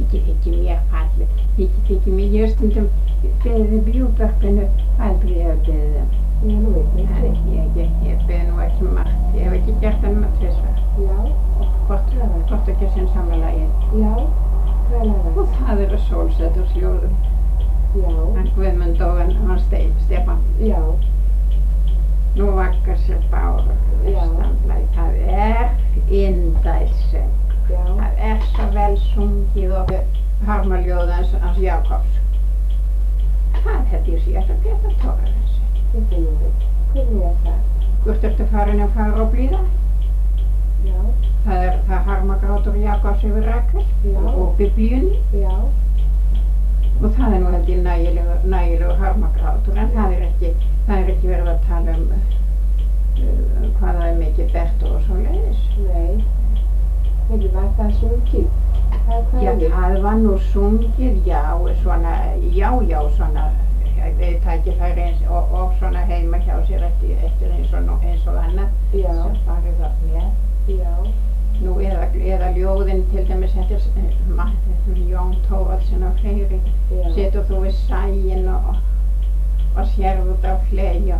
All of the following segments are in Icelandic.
þykir mér fallegt. Þykir mér, ég stundum beðið bjúgbökkunu, aldrei hef beðið þeim. Já, nú veit ég ekki. Ég beðið nú ekki margt, ég hef ekki gert það nema tvisvar. Já, Hvort ekki sem samanlagið. já, hvað er það? Og það eru Sólsetursljóðum, Já, hann Guðmund og hann Stefán. já, Nú vaggar sér báru, Já. það er indælisöng. já, Það er svo vel sungið og harmaljóðans hans Jakobs. Það held ég sé að Peter Thoresen. þetta er nú veit. Hvernig er það? Hvort ertu farin að fara og blíða? Já, Það er harmagrátur Jakobs yfir Rakel Já. og Biblíunni. já, Og það er nú held ég nægilegur harmagrátur, en það er ekki verið að tala hvað það er mikið bert og svo leiðis. nei. Hvernig var það sungið? Hvað Já, er það? það var nú sungið, já, svona, við tækifæri og svona heima hjá sér eftir eins og annað Já, sem farið var með. já, Nú eða ljóðin til dæmis, þetta er Jón Thorvaldsen og fleiri, já, setur þú við sæin og sérð út á flei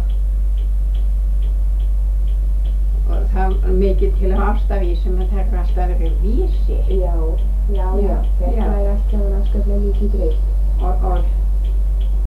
og það er mikið til af ástavísum, en það er alltaf verið vísi já, já, Já, þetta já. er alltaf afskaplega mikið breytt. og